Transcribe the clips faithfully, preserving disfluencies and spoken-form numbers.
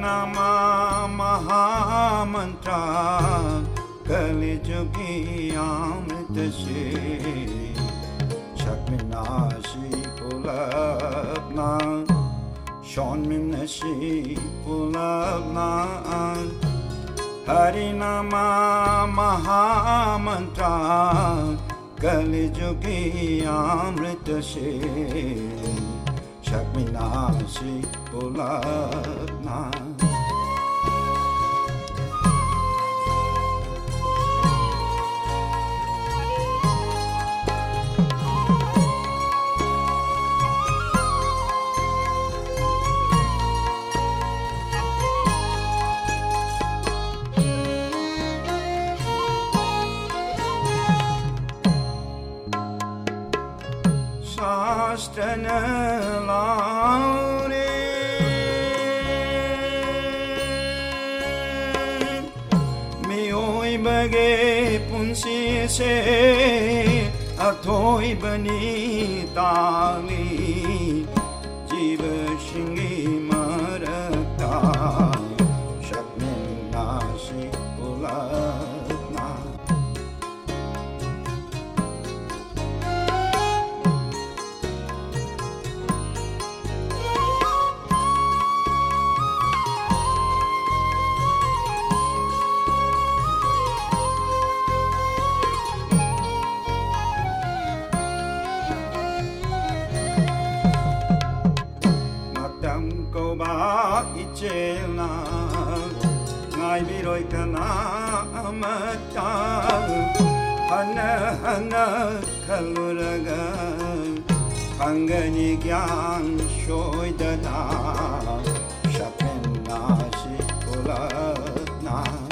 हरिनामा महामंत्र कलिजुगी अमृत से शक्मिनाशी पुलबना शौनमिनशी पुलबना हरिनामा महामंत्र कलिजुगी अमृत से शक्मिनाशी पुलबना शास्त्रन लारे मियोई बगे पुंसी से अथोई बनी ताली जीव शिंगी मरता शक्मिनाशी पुलबना 이제나 나이 비로이까나 아마타 하나하나 칼로라가 방간이 그냥 쇼이다나 샤펜나시 콜라나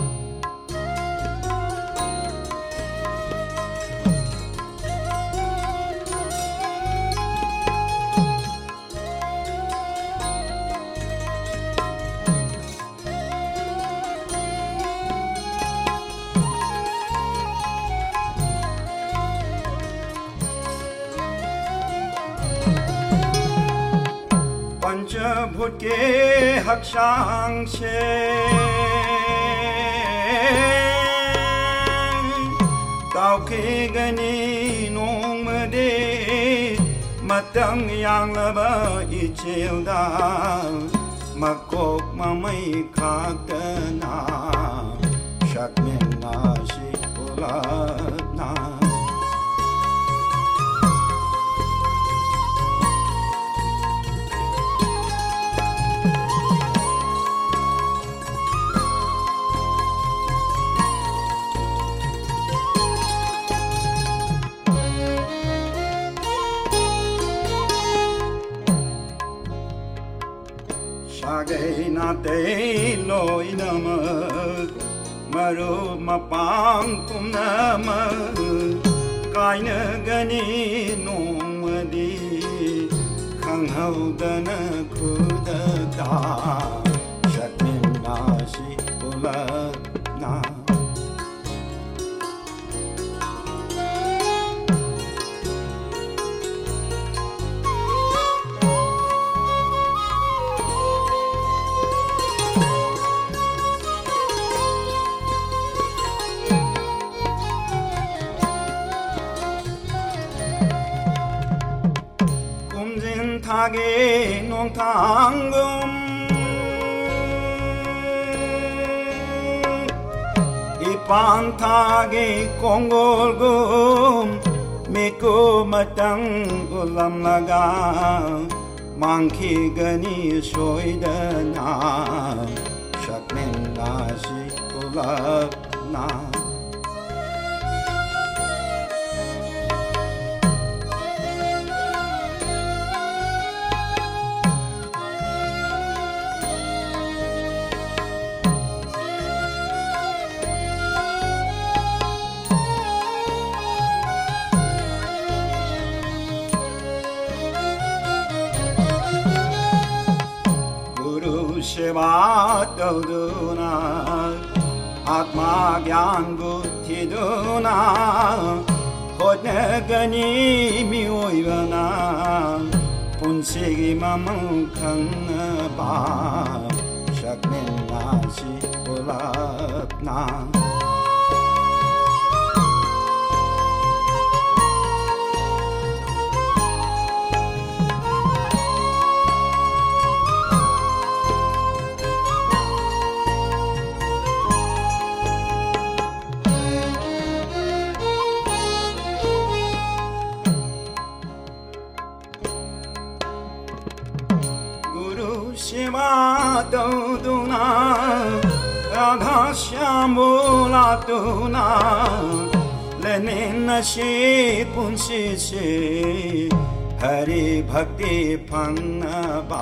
पंचभूत के हक्षांग से ताउके गनी नोंग मदे Matang yang laba ichilda makok mamai khakana shakminashi puladna Shagay na te loy namag maru mapang kum namag kaina gani nomadi khang hau dana khudata shakminashi puladna 타게 농탕금 이pan타게 공골금 믿고 마땅 울람나가 망키가니 소이다나 샥맨나시 울랍나 सेवा तौदुना आत्मा ज्ञान बुद्धि दुना होनगनी मिओइबना पुंसिगी ममं खंगबा सकमिन्नासी पुलापना Shiva Doduna Radha Shyamula Duna Lenina Shi Punsi Shi Hari Bhakti Pannaba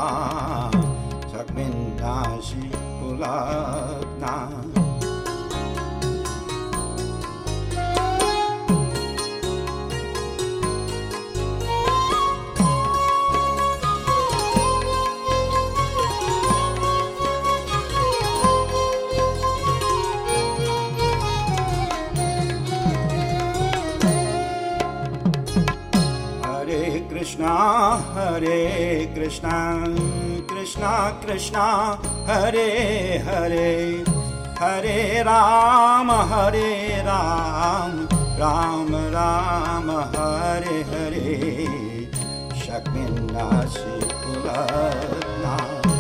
Sakmindashi Pulapna Krishna Hare Krishna Krishna Krishna Hare Hare Hare Rama Hare Rama Rama Rama Hare Hare Shakmindashi Pulatna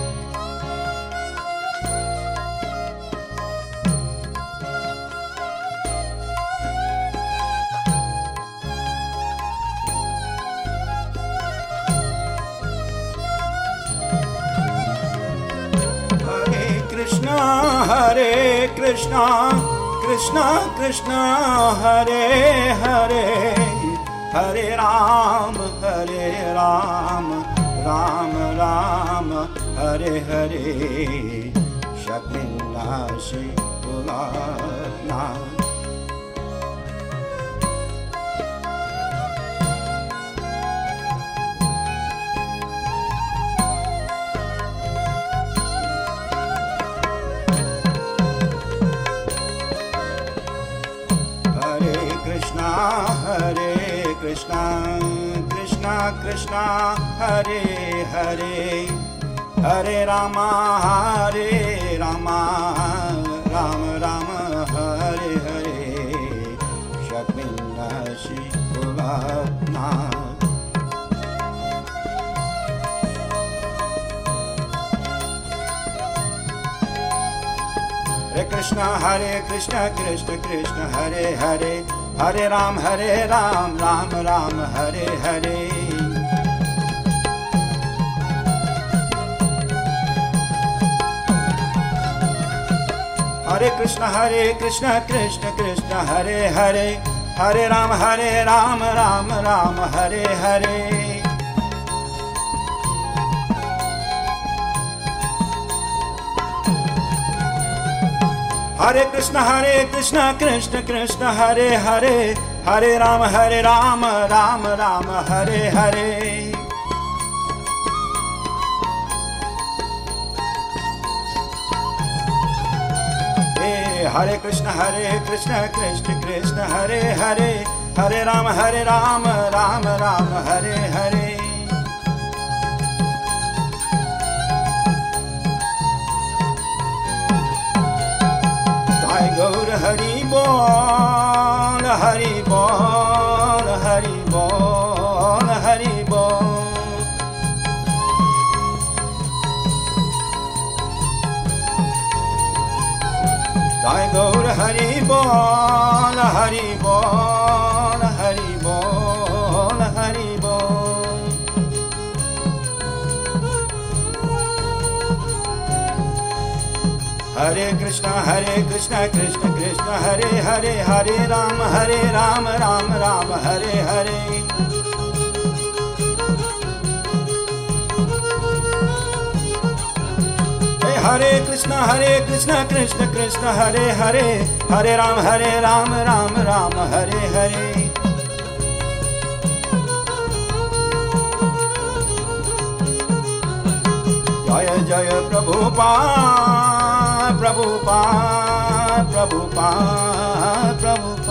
Krishna Hare Krishna Krishna Krishna Hare Hare Hare Rama Hare Rama Rama Rama Hare Hare Shakmindashi Pulatna Hare Krishna Krishna Krishna Hare Hare Hare Rama Hare Rama Rama Rama Hare Hare Shakmindashi Pulatna Hare Krishna Hare Krishna Krishna Krishna Hare Hare Hare Ram Hare Ram Ram Ram Hare Hare Hare Krishna Hare Krishna Krishna Krishna Hare Hare Hare Ram Hare Ram Ram Ram Hare Hare Hare Krishna Hare Krishna Krishna Krishna Hare Hare Hare Rama Hare Rama Rama Rama Hare Hare Hare Krishna Hare Krishna Krishna Krishna Hare Hare Hare Rama Hare Rama Rama Rama Hare Hare Gaur Hari Bol Hari Bol Hari Bol Hari Bol Jai Gaur Hari Bol Hari Bol Hari Bol Hari Bol Hare Krishna Hare Krishna Krishna Krishna Hare Hare Hare Ram Hare Ram Ram Ram Hare Hare Hare Krishna Hare Krishna Krishna Krishna Hare Hare Hare Ram Hare Ram Ram Ram Hare Hare Jaya Jaya Prabhupada Prabhupada Prabhupada Prabhupada